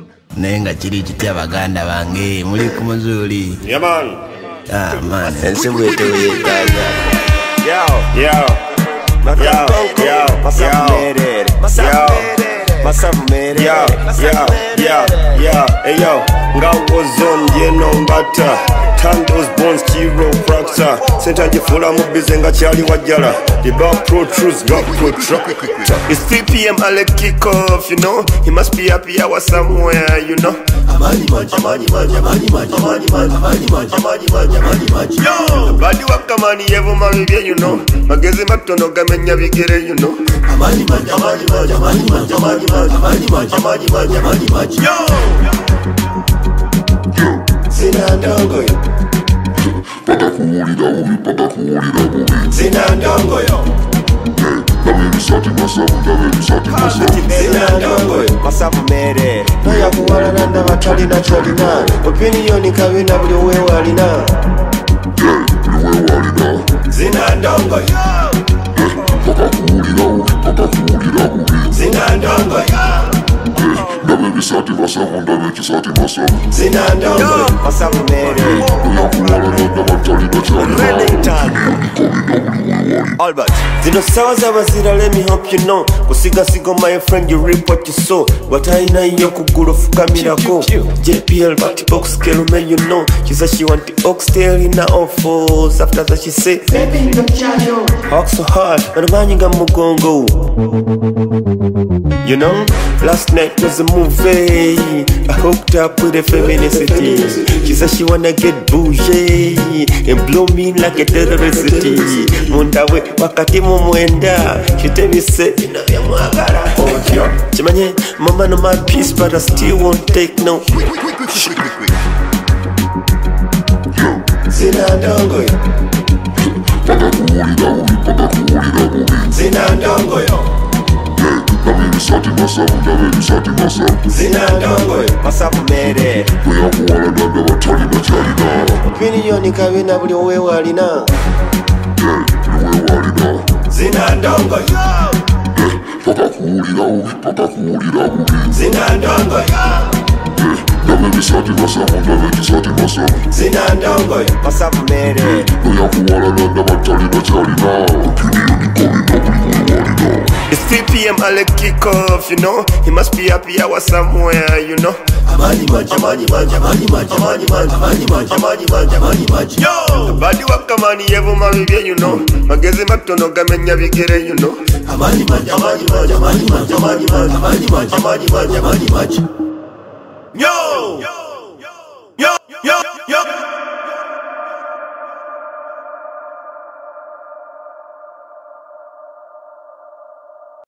Nenga chiri chitia baganda bange muri kumuzuri. Yeah man. Ah man, ensebwete uyekaza. Yo. Hey yo, ngawozon yeno mbata Tandos bones chiropractor Center jifula mubize nga chali wajala The back protrudes, back protruct It's 3 p.m. I'll kick off, you know He must be happy hour somewhere, you know Amani manja Yo, badi wakamani yevo maribye, you know Magezi matono gamenya bigere, you know Amani manja Yo Zinandongo yo Zinandongo yo Zinandongo yo Masafu mere Naya kuwala nanda watalina cholina Opinioni kawina buli uwewa alina Zinandongo yo Zinandongo yo Zinandongo Masafu mere Albert Zino sawa zawa zira, let me help you know Kusiga sigo my friend, you reap what you sow Wataina iyo kuguro fukamira ko JPL bati box kero man you know She said she want the oxtail in her offals After that she say Baby ndo chayo Hawk so hard, manamanyi nga mugongo You know, last night was a movie I hooked up with a femininity She said she wanna get bougie And blow me like a terroricity Mundawe wakati mumwenda She tell me say Chimanye, mama no my peace but I still won't take no Zinandongo yo Zinandongo yo Zinandongo yo Masafu mere Opinioni kawina buli uwewa alina Zinandongo yo Zinandongo yo Zinandongo yo Masafu mere It's 3 p.m. I'll kick off, you know He must be happy hour somewhere, you know Amani manja Yo, badi wakamani yevo maribye, you know Magezi matono gamenya bigere, you know Amani manja Yo